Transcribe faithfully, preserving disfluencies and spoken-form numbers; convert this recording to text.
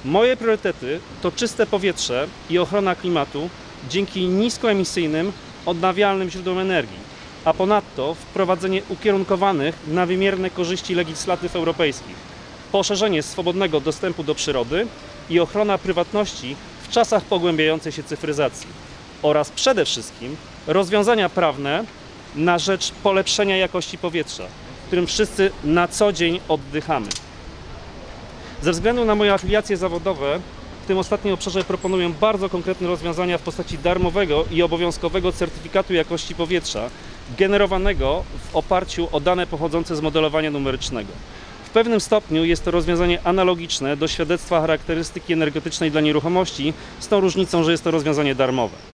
Moje priorytety to czyste powietrze i ochrona klimatu dzięki niskoemisyjnym, odnawialnym źródłom energii, a ponadto wprowadzenie ukierunkowanych na wymierne korzyści legislatyw europejskich, poszerzenie swobodnego dostępu do przyrody i ochrona prywatności w czasach pogłębiającej się cyfryzacji oraz przede wszystkim rozwiązania prawne na rzecz polepszenia jakości powietrza, którym wszyscy na co dzień oddychamy. Ze względu na moje afiliacje zawodowe w tym ostatnim obszarze proponuję bardzo konkretne rozwiązania w postaci darmowego i obowiązkowego certyfikatu jakości powietrza generowanego w oparciu o dane pochodzące z modelowania numerycznego. W pewnym stopniu jest to rozwiązanie analogiczne do świadectwa charakterystyki energetycznej dla nieruchomości, z tą różnicą, że jest to rozwiązanie darmowe.